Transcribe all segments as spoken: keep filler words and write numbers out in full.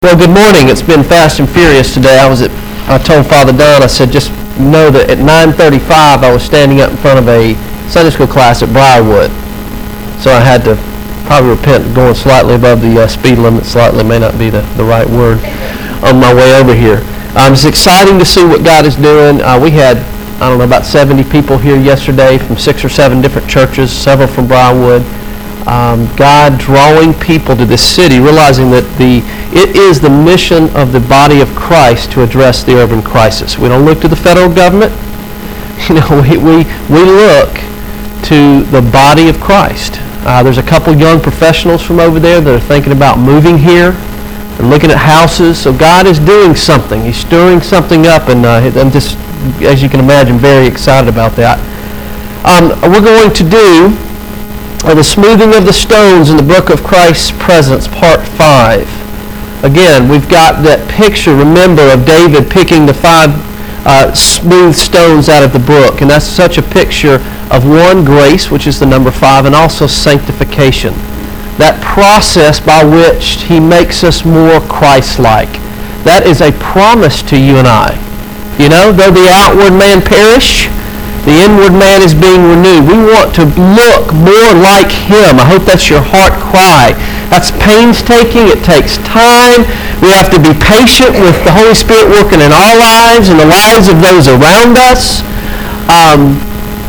Well, good morning. It's been fast and furious today. I was at, I told Father Don, I said, just know that at nine thirty-five I was standing up in front of a Sunday school class at Briarwood. So I had to probably repent going slightly above the uh, speed limit. Slightly may not be the, the right word on my way over here. Um, it's exciting to see what God is doing. Uh, we had, I don't know, about seventy people here yesterday from six or seven different churches, several from Briarwood. Um, God drawing people to this city, realizing that the it is the mission of the body of Christ to address the urban crisis. We don't look to the federal government. You know, we we, we look to the body of Christ. Uh, there's a couple young professionals from over there that are thinking about moving here and looking at houses. So God is doing something. He's stirring something up, and uh, I'm just, as you can imagine, very excited about that. Um, we're going to do Uh, the smoothing of the stones in the book of Christ's presence, part five. Again, we've got that picture, remember, of David picking the five uh, smooth stones out of the brook. And that's such a picture of one, grace, which is the number five, and also sanctification. That process by which he makes us more Christ-like. That is a promise to you and I. You know, though the outward man perish, the inward man is being renewed. We want to look more like him. I hope that's your heart cry. That's painstaking. It takes time. We have to be patient with the Holy Spirit working in our lives and the lives of those around us. Um,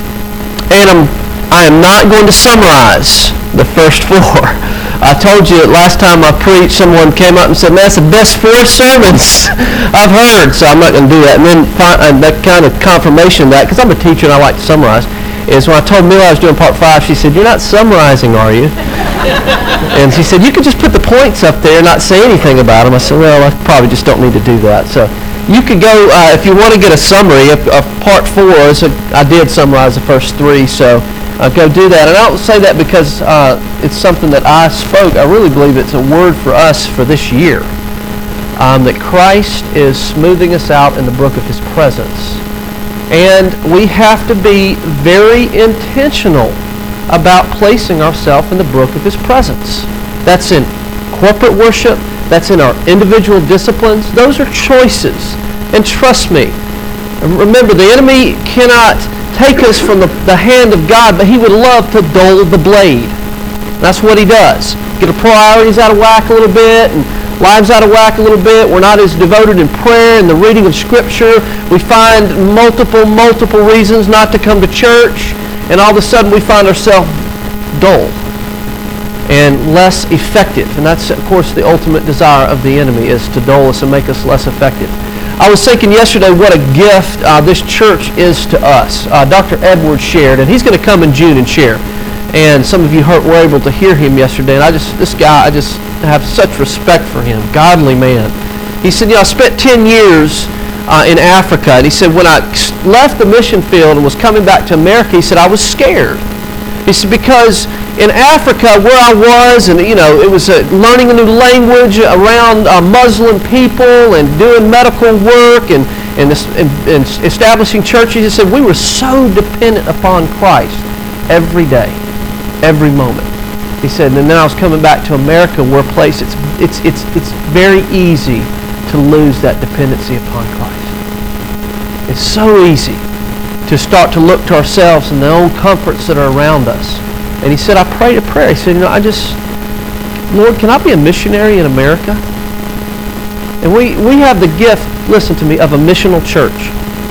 and I'm, I am not going to summarize the first four. I told you last time I preached, someone came up and said, man, that's the best four sermons I've heard. So I'm not going to do that. And then and that kind of confirmation of that, because I'm a teacher and I like to summarize, is when I told Mila I was doing part five, she said, you're not summarizing, are you? And she said, you could just put the points up there and not say anything about them. I said, well, I probably just don't need to do that. So you could go, uh, if you want to get a summary of, of part four, so I did summarize the first three, so Uh, go do that. And I don't say that because uh, it's something that I spoke. I really believe it's a word for us for this year. Um, that Christ is smoothing us out in the brook of his presence. And we have to be very intentional about placing ourselves in the brook of his presence. That's in corporate worship. That's in our individual disciplines. Those are choices. And trust me, remember, the enemy cannot take us from the, the hand of God, but he would love to dull the blade. That's what he does. Get our priorities out of whack a little bit, and lives out of whack a little bit. We're not as devoted in prayer and the reading of Scripture. We find multiple, multiple reasons not to come to church, and all of a sudden we find ourselves dull and less effective. And that's, of course, the ultimate desire of the enemy, is to dull us and make us less effective. I was thinking yesterday what a gift uh, this church is to us. Uh, Doctor Edwards shared, and he's going to come in June and share. And some of you heard, were able to hear him yesterday. And I just, this guy, I just have such respect for him. Godly man. He said, you know, I spent ten years uh, in Africa. And he said, when I left the mission field and was coming back to America, he said, I was scared. He said, because in Africa, where I was, and you know, it was uh, learning a new language around uh, Muslim people and doing medical work and, and, and, and establishing churches. He said, we were so dependent upon Christ every day, every moment. He said, and then I was coming back to America, where a place it's, it's, it's, it's very easy to lose that dependency upon Christ. It's so easy to start to look to ourselves and the own comforts that are around us. And he said, I prayed a prayer. He said, you know, I just, Lord, can I be a missionary in America? And we, we have the gift, listen to me, of a missional church.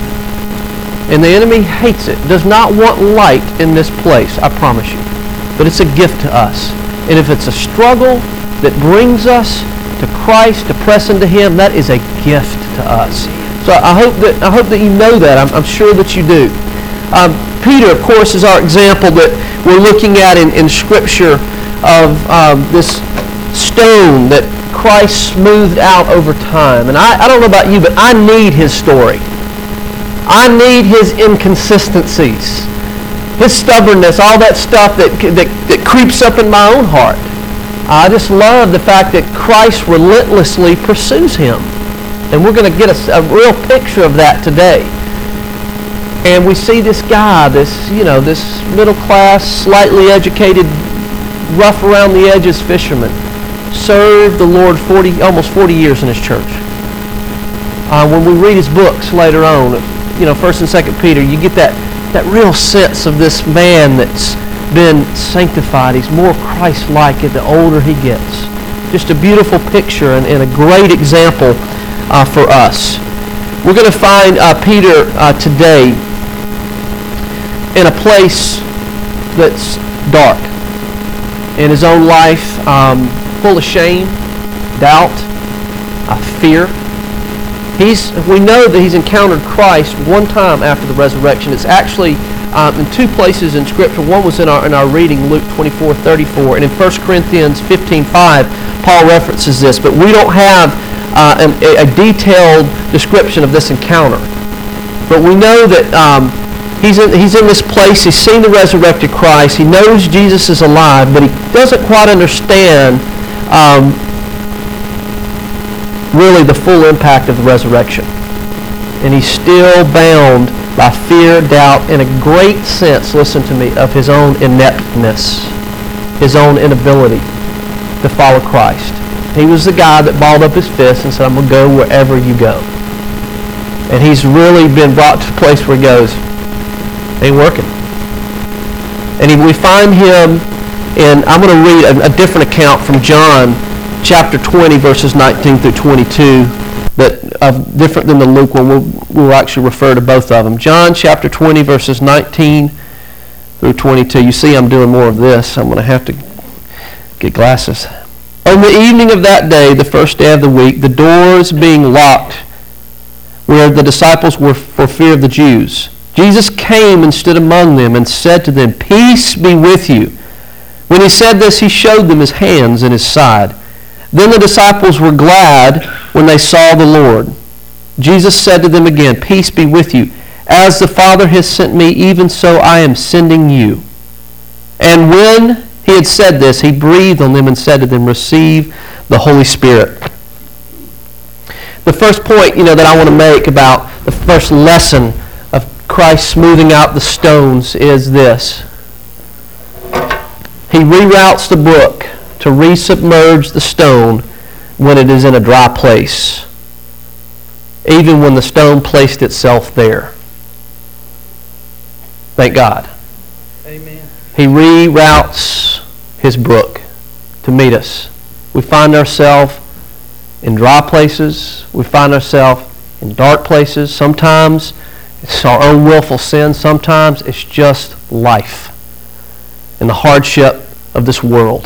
And the enemy hates it, does not want light in this place, I promise you. But it's a gift to us. And if it's a struggle that brings us to Christ, to press into him, that is a gift to us. So I hope that I hope that you know that. I'm, I'm sure that you do. Um, Peter, of course, is our example that we're looking at in, in Scripture of um, this stone that Christ smoothed out over time. And I, I don't know about you, but I need his story. I need his inconsistencies, his stubbornness, all that stuff that, that, that creeps up in my own heart. I just love the fact that Christ relentlessly pursues him. And we're going to get a, a real picture of that today. And we see this guy, this, you know, this middle class, slightly educated, rough around the edges fisherman. served the Lord forty, almost forty years in his church. Uh, when we read his books later on, you know, First and Second Peter, you get that, that real sense of this man that's been sanctified. He's more Christ-like the older he gets. Just a beautiful picture and, and a great example uh, for us. We're going to find uh, Peter uh, today in a place that's dark. In his own life, um, full of shame, doubt, uh, fear. He's, we know that he's encountered Christ one time after the resurrection. It's actually um, in two places in Scripture. One was in our in our reading, Luke twenty-four thirty-four, and in First Corinthians fifteen five, Paul references this. But we don't have uh, an, a, a detailed description of this encounter. But we know that um, he's in he's in this place. He's seen the resurrected Christ. He knows Jesus is alive, but he doesn't quite understand um, really the full impact of the resurrection. And he's still bound by fear, doubt, and a great sense, listen to me, of his own ineptness, his own inability to follow Christ. He was the guy that balled up his fist and said, I'm going to go wherever you go. And he's really been brought to a place where he goes, ain't working. And he, we find him in, I'm going to read a, a different account from John chapter twenty, verses nineteen through twenty-two, that uh, different than the Luke one. We'll, we'll actually refer to both of them. John chapter twenty, verses nineteen through twenty-two. You see I'm doing more of this. I'm going to have to get glasses. On the evening of that day, the first day of the week, the doors being locked where the disciples were for fear of the Jews, Jesus came and stood among them and said to them, Peace be with you. When he said this, he showed them his hands and his side. Then the disciples were glad when they saw the Lord. Jesus said to them again, Peace be with you. As the Father has sent me, even so I am sending you. And when he had said this, he breathed on them and said to them, Receive the Holy Spirit. The first point, you know, that I want to make about the first lesson of Christ smoothing out the stones is this. He reroutes the brook to resubmerge the stone when it is in a dry place, even when the stone placed itself there. Thank God. Amen. He reroutes his brook to meet us. We find ourselves in dry places. We find ourselves in dark places. Sometimes it's our own willful sin. Sometimes it's just life and the hardship of this world.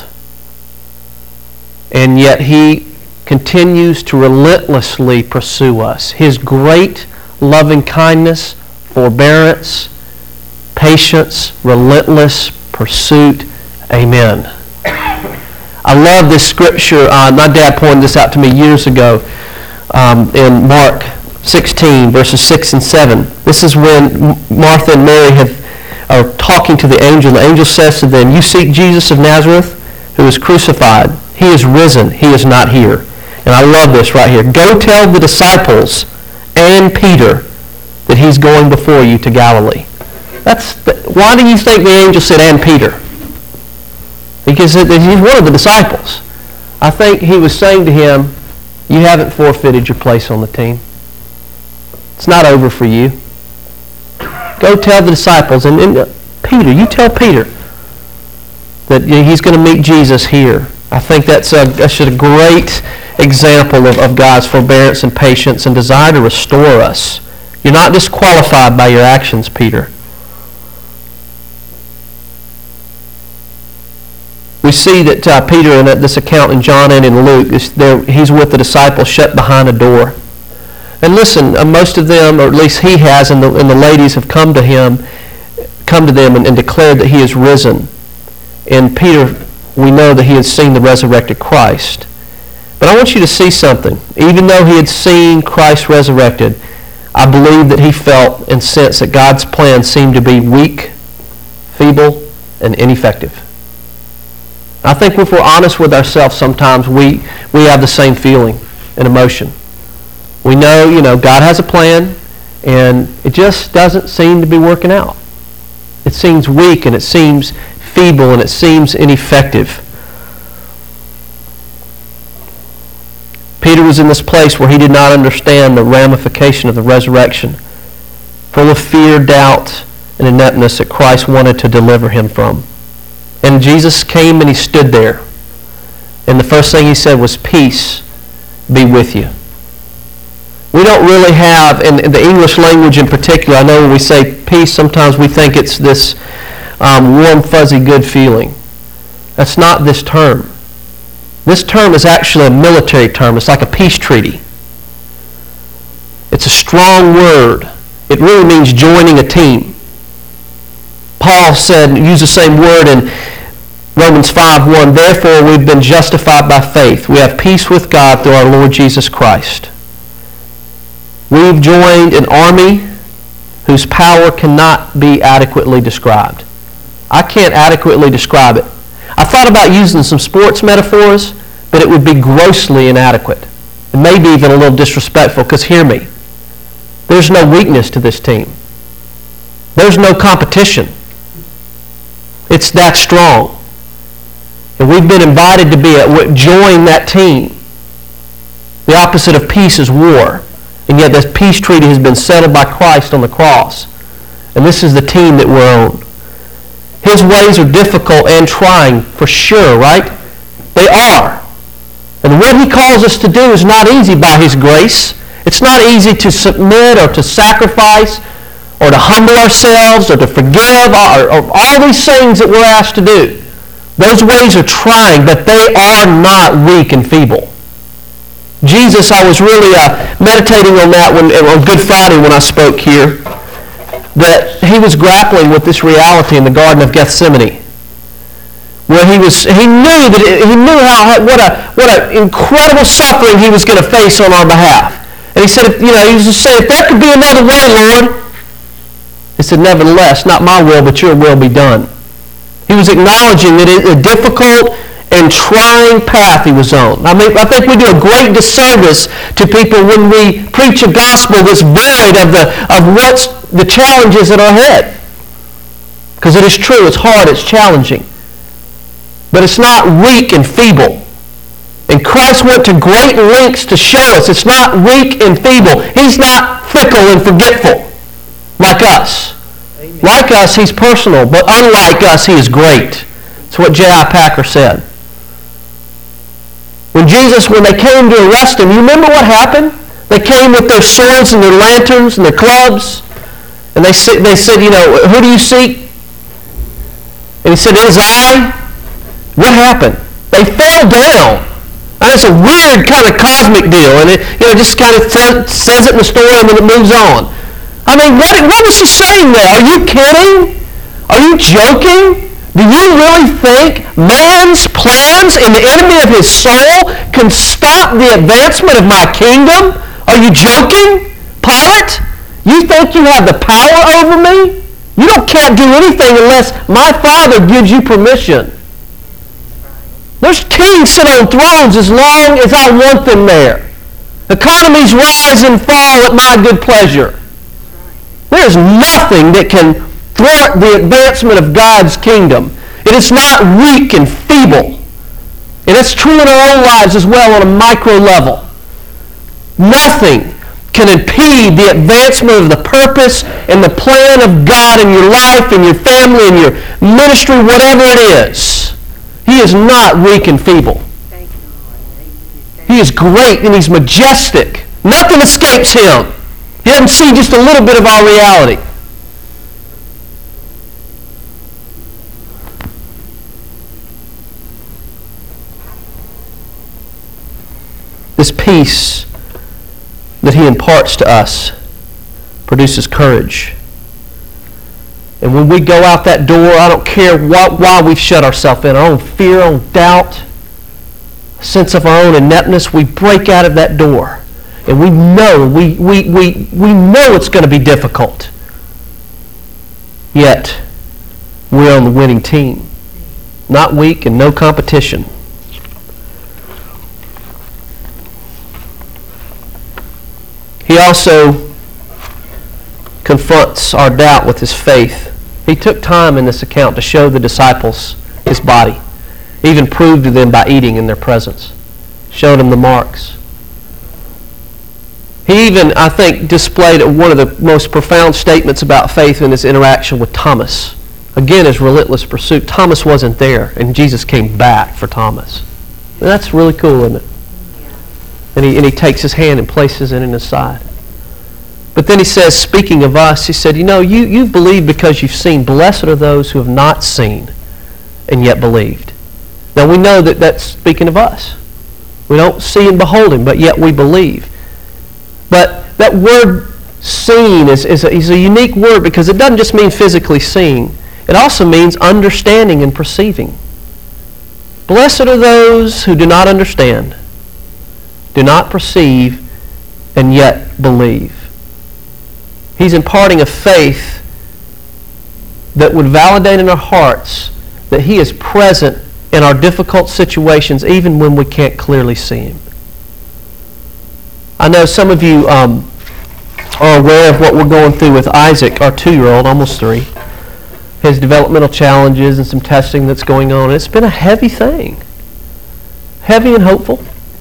And yet he continues to relentlessly pursue us. His great loving kindness, forbearance, patience, relentless pursuit. Amen. I love this scripture. Uh, my dad pointed this out to me years ago um, in Mark sixteen, verses six and seven. This is when Martha and Mary have, are talking to the angel. The angel says to them, You seek Jesus of Nazareth, who is crucified. He is risen. He is not here. And I love this right here. Go tell the disciples and Peter that he's going before you to Galilee. That's the, why do you think the angel said, and Peter? Because he's one of the disciples. I think he was saying to him, you haven't forfeited your place on the team. It's not over for you. Go tell the disciples. And, and uh, Peter, you tell Peter that he's going to meet Jesus here. I think that's a, that's a great example of, of God's forbearance and patience and desire to restore us. You're not disqualified by your actions, Peter. We see that uh, Peter, in this account in John and in Luke, is there, he's with the disciples shut behind a door. And listen, uh, most of them, or at least he has, and the, and the ladies have come to him, come to them and, and declared that he is risen. And Peter, we know that he had seen the resurrected Christ. But I want you to see something. Even though he had seen Christ resurrected, I believe that he felt and sensed that God's plan seemed to be weak, feeble, and ineffective. I think if we're honest with ourselves sometimes, we, we have the same feeling and emotion. We know, you know, God has a plan, and it just doesn't seem to be working out. It seems weak, and it seems feeble, and it seems ineffective. Peter was in this place where he did not understand the ramification of the resurrection, full of fear, doubt, and ineptness that Christ wanted to deliver him from. And Jesus came and he stood there. And the first thing he said was, "Peace be with you." We don't really have, in, in the English language in particular, I know when we say peace, sometimes we think it's this um, warm, fuzzy, good feeling. That's not this term. This term is actually a military term. It's like a peace treaty. It's a strong word. It really means joining a team. Paul said, use the same word in Romans five one, "Therefore we've been justified by faith. We have peace with God through our Lord Jesus Christ." We've joined an army whose power cannot be adequately described. I can't adequately describe it. I thought about using some sports metaphors, but it would be grossly inadequate. And maybe even a little disrespectful, because hear me. There's no weakness to this team. There's no competition. It's that strong. And we've been invited to be a, join that team. The opposite of peace is war. And yet this peace treaty has been settled by Christ on the cross. And this is the team that we're on. His ways are difficult and trying, for sure, right? They are. And what he calls us to do is not easy by his grace. It's not easy to submit or to sacrifice or to humble ourselves or to forgive or, or all these things that we're asked to do. Those ways are trying, but they are not weak and feeble. Jesus, I was really uh, meditating on that when, on Good Friday when I spoke here, that he was grappling with this reality in the Garden of Gethsemane, where he was he knew that it, he knew how what a what an incredible suffering he was going to face on our behalf. And he said, you know, he was just saying, if there could be another way, Lord. He said, nevertheless, not my will, but your will be done. He was acknowledging that it, a difficult and trying path he was on. I mean, I think we do a great disservice to people when we preach a gospel that's void of the of what's the challenges that are ahead. Because it is true, it's hard, it's challenging. But it's not weak and feeble. And Christ went to great lengths to show us it's not weak and feeble. He's not fickle and forgetful like us. Amen. Like us, he's personal, but unlike us, he is great. That's what J I Packer said. When Jesus, when they came to arrest him, you remember what happened? They came with their swords and their lanterns and their clubs. And they said, they said, you know, who do you seek? And he said, it is I. What happened? They fell down. And it's a weird kind of cosmic deal. And it, you know, just kind of says, says it in the story and then it moves on. I mean, what, what was he saying there? Are you kidding? Are you joking? Do you really think man's plans and the enemy of his soul can stop the advancement of my kingdom? Are you joking, Pilate? You think you have the power over me? You don't can't do anything unless my Father gives you permission. There's kings sit on thrones as long as I want them there. Economies rise and fall at my good pleasure. There's nothing that can thwart the advancement of God's kingdom. It is not weak and feeble. And it's true in our own lives as well on a micro level. Nothing can impede the advancement of the purpose and the plan of God in your life, in your family, in your ministry, whatever it is. He is not weak and feeble. He is great and he's majestic. Nothing escapes him. He doesn't see just a little bit of our reality. This peace that he imparts to us produces courage. And when we go out that door, I don't care what, why we've shut ourselves in, our own fear, our own doubt, a sense of our own ineptness, we break out of that door. And we know, we, we, we, we know it's going to be difficult. Yet, we're on the winning team. Not weak and no competition. He also confronts our doubt with his faith. He took time in this account to show the disciples his body. He even proved to them by eating in their presence. Showed them the marks. He even, I think, displayed one of the most profound statements about faith in his interaction with Thomas. Again, his relentless pursuit. Thomas wasn't there, and Jesus came back for Thomas. And that's really cool, isn't it? And he, and he takes his hand and places it in his side. But then he says, speaking of us, he said, you know, you, you've believed because you've seen. Blessed are those who have not seen and yet believed. Now we know that that's speaking of us. We don't see and behold him, but yet we believe. But that word seen is, is, a, is a unique word because it doesn't just mean physically seeing. It also means understanding and perceiving. Blessed are those who do not understand, do not perceive, and yet believe. He's imparting a faith that would validate in our hearts that he is present in our difficult situations even when we can't clearly see him. I know some of you um, are aware of what we're going through with Isaac, our two-year-old, almost three. His developmental challenges and some testing that's going on. It's been a heavy thing. Heavy and hopeful.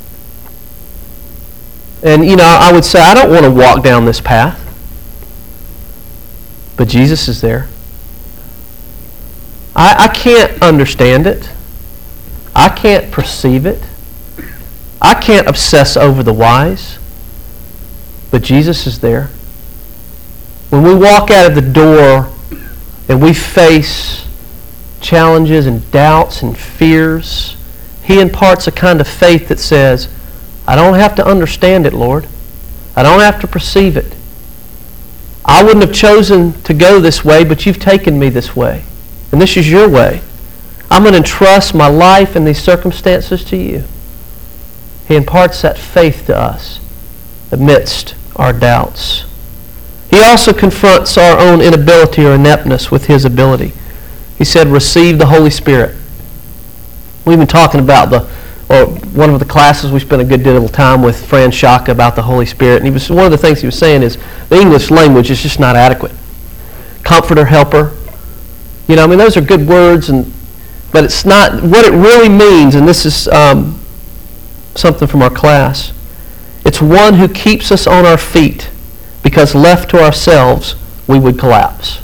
And, you know, I would say I don't want to walk down this path. But Jesus is there. I, I can't understand it. I can't perceive it. I can't obsess over the whys. But Jesus is there. When we walk out of the door and we face challenges and doubts and fears, he imparts a kind of faith that says, I don't have to understand it, Lord. I don't have to perceive it. I wouldn't have chosen to go this way, but you've taken me this way. And this is your way. I'm going to entrust my life and these circumstances to you. He imparts that faith to us amidst our doubts. He also confronts our own inability or ineptness with his ability. He said, receive the Holy Spirit. We've been talking about the, or one of the classes we spent a good deal of time with Fran Shaka about the Holy Spirit. And he was one of the things he was saying is the English language is just not adequate. Comforter, helper. You know, I mean, those are good words, and but it's not what it really means. And this is um, something from our class. It's one who keeps us on our feet, because left to ourselves, we would collapse.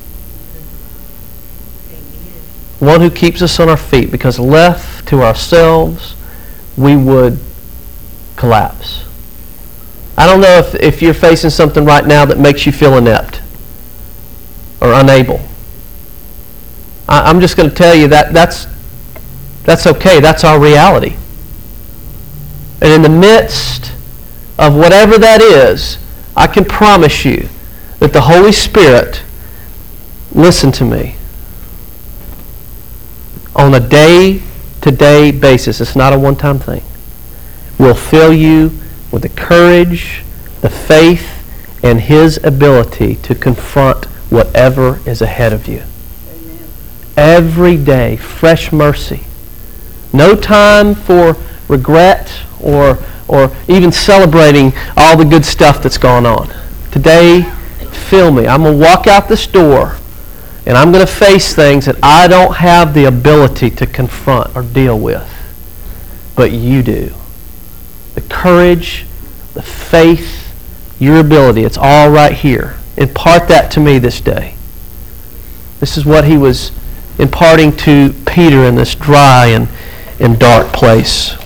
One who keeps us on our feet, because left to ourselves, we would collapse. I don't know if, if you're facing something right now that makes you feel inept or unable. I, I'm just going to tell you that that's, that's okay. That's our reality. And in the midst of whatever that is, I can promise you that the Holy Spirit, listen to me, on a day-to-day basis, it's not a one-time thing, will fill you with the courage, the faith, and his ability to confront whatever is ahead of you. Amen. Every day, fresh mercy. No time for regret or or even celebrating all the good stuff that's gone on. Today, fill me. I'm going to walk out this door and I'm going to face things that I don't have the ability to confront or deal with. But you do. The courage, the faith, your ability, it's all right here. Impart that to me this day. This is what he was imparting to Peter in this dry and, and dark place.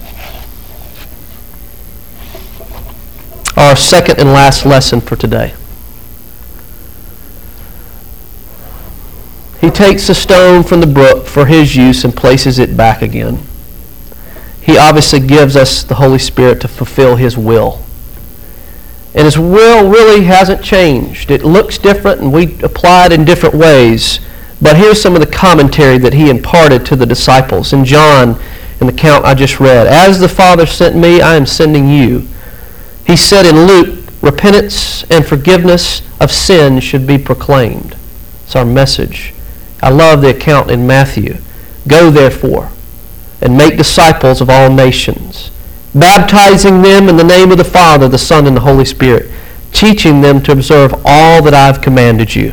Our second and last lesson for today. He takes a stone from the brook for his use and places it back again. He obviously gives us the Holy Spirit to fulfill his will. And his will really hasn't changed. It looks different and we apply it in different ways. But here's some of the commentary that he imparted to the disciples. In John, in the account I just read, as the Father sent me, I am sending you. He said in Luke, repentance and forgiveness of sin should be proclaimed. It's our message. I love the account in Matthew. Go therefore and make disciples of all nations, baptizing them in the name of the Father, the Son, and the Holy Spirit, teaching them to observe all that I have commanded you.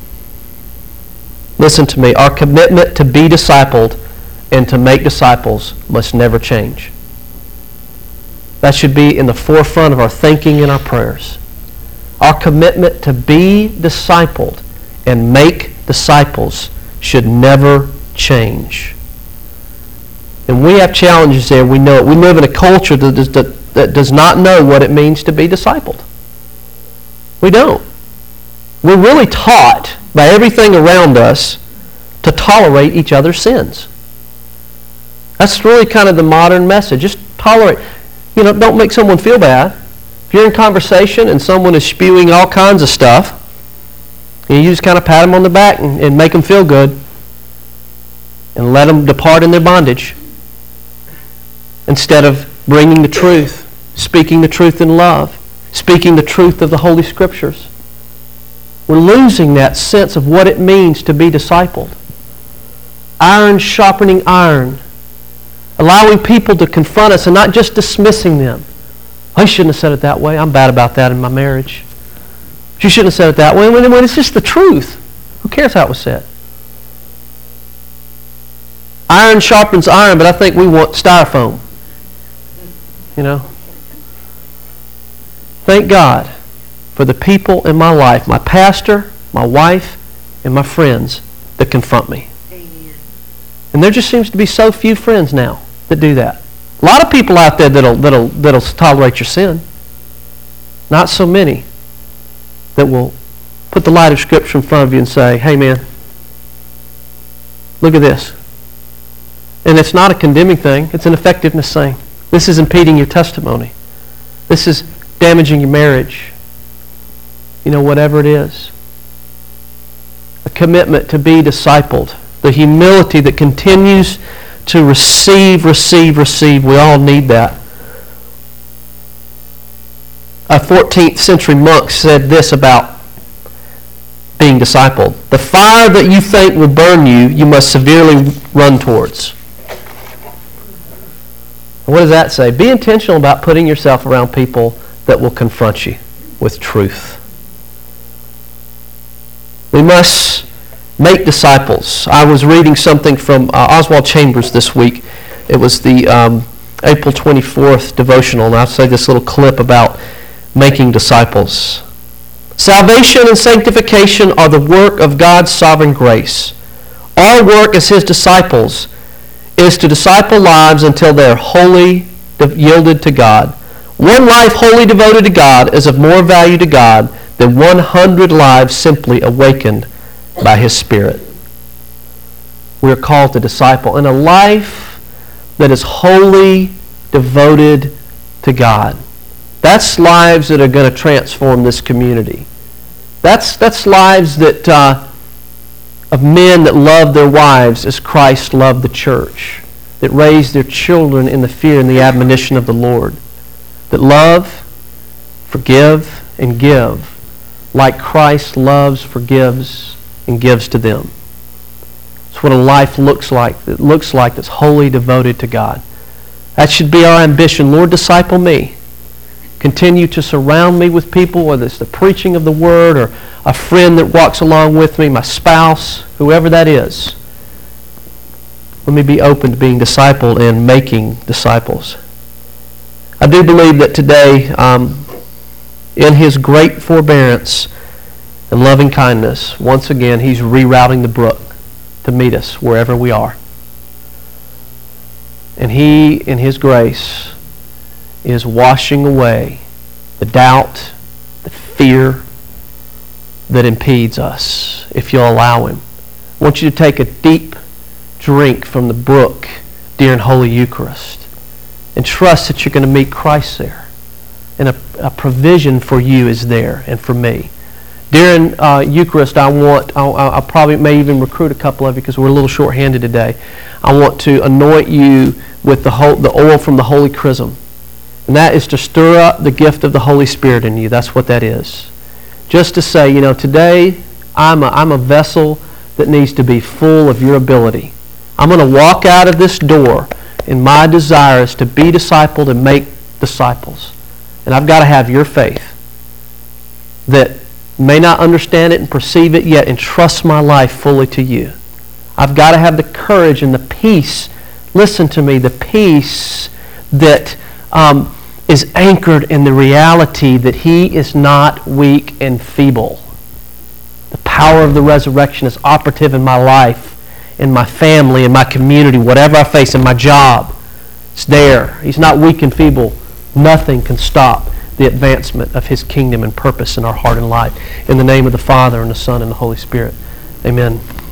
Listen to me. Our commitment to be discipled and to make disciples must never change. That should be in the forefront of our thinking and our prayers. Our commitment to be discipled and make disciples should never change. And we have challenges there. We know it. We live in a culture that does, that, that does not know what it means to be discipled. We don't. We're really taught by everything around us to tolerate each other's sins. That's really kind of the modern message. Just tolerate. You know, don't make someone feel bad. If you're in conversation and someone is spewing all kinds of stuff, you just kind of pat them on the back and, and make them feel good and let them depart in their bondage instead of bringing the truth, speaking the truth in love, speaking the truth of the Holy Scriptures. We're losing that sense of what it means to be discipled. Iron sharpening iron. Allowing people to confront us and not just dismissing them. I shouldn't have said it that way. I'm bad about that in my marriage. You shouldn't have said it that way. When, when it's just the truth. Who cares how it was said? Iron sharpens iron, but I think we want styrofoam. You know? Thank God for the people in my life, my pastor, my wife, and my friends that confront me. Amen. And there just seems to be so few friends now that do that. A lot of people out there that'll, that'll, that'll tolerate your sin. Not so many that will put the light of Scripture in front of you and say, hey man, look at this. And it's not a condemning thing. It's an effectiveness thing. This is impeding your testimony. This is damaging your marriage. You know, whatever it is. A commitment to be discipled. The humility that continues to receive, receive, receive. We all need that. A fourteenth century monk said this about being discipled. The fire that you think will burn you, you must severely run towards. What does that say? Be intentional about putting yourself around people that will confront you with truth. We must make disciples. I was reading something from uh, Oswald Chambers this week. It was the um, April twenty-fourth devotional, and I'll say this little clip about making disciples. Salvation and sanctification are the work of God's sovereign grace. Our work as His disciples is to disciple lives until they are wholly yielded to God. One life wholly devoted to God is of more value to God than one hundred lives simply awakened by His Spirit. We are called to disciple in a life that is wholly devoted to God. That's lives that are going to transform this community. That's that's lives that uh, of men that love their wives as Christ loved the church, that raise their children in the fear and the admonition of the Lord, that love, forgive, and give like Christ loves, forgives, and gives to them. It's what a life looks like. It looks like that's wholly devoted to God. That should be our ambition. Lord, disciple me. Continue to surround me with people, whether it's the preaching of the Word or a friend that walks along with me, my spouse, whoever that is. Let me be open to being discipled and making disciples. I do believe that today, um, in His great forbearance and loving kindness, once again, He's rerouting the brook to meet us wherever we are. And He, in His grace, is washing away the doubt, the fear that impedes us, if you'll allow Him. I want you to take a deep drink from the brook during Holy Eucharist and trust that you're going to meet Christ there. And a, a provision for you is there and for me. During uh, Eucharist, I want, I'll, I'll probably may even recruit a couple of you because we're a little short-handed today. I want to anoint you with the, whole, the oil from the Holy Chrism. And that is to stir up the gift of the Holy Spirit in you. That's what that is. Just to say, you know, today I'm a, I'm a vessel that needs to be full of your ability. I'm going to walk out of this door and my desire is to be discipled and make disciples. And I've got to have your faith that may not understand it and perceive it yet, entrust my life fully to you. I've got to have the courage and the peace, listen to me, the peace that um, is anchored in the reality that He is not weak and feeble. The power of the resurrection is operative in my life, in my family, in my community, whatever I face, in my job. It's there. He's not weak and feeble. Nothing can stop the advancement of His kingdom and purpose in our heart and life. In the name of the Father, and the Son, and the Holy Spirit. Amen.